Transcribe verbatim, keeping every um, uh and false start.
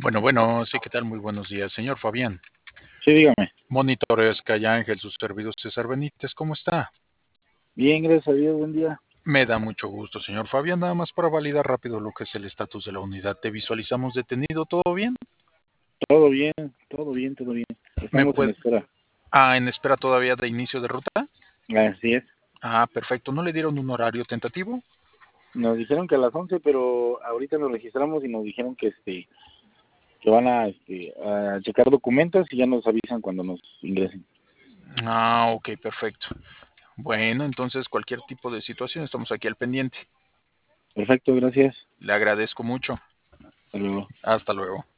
Bueno, bueno, sí, ¿qué tal? Muy buenos días, señor Fabián. Sí, dígame. Monitores Sky Ángel, su servidor César Benítez, ¿cómo está? Bien, gracias a Dios, buen día. Me da mucho gusto, señor Fabián, nada más para validar rápido lo que es el estatus de la unidad. ¿Te visualizamos detenido? ¿Todo bien? Todo bien, todo bien, todo bien. ¿Me Estamos en puede... espera. Ah, en espera todavía de inicio de ruta? Así es. Ah, perfecto. ¿No le dieron un horario tentativo? Nos dijeron que a las once, pero ahorita nos registramos y nos dijeron que este que van a, este, a checar documentos y ya nos avisan cuando nos ingresen. Ah, ok, perfecto. Bueno, entonces cualquier tipo de situación estamos aquí al pendiente. Perfecto, gracias. Le agradezco mucho. Hasta luego. Hasta luego.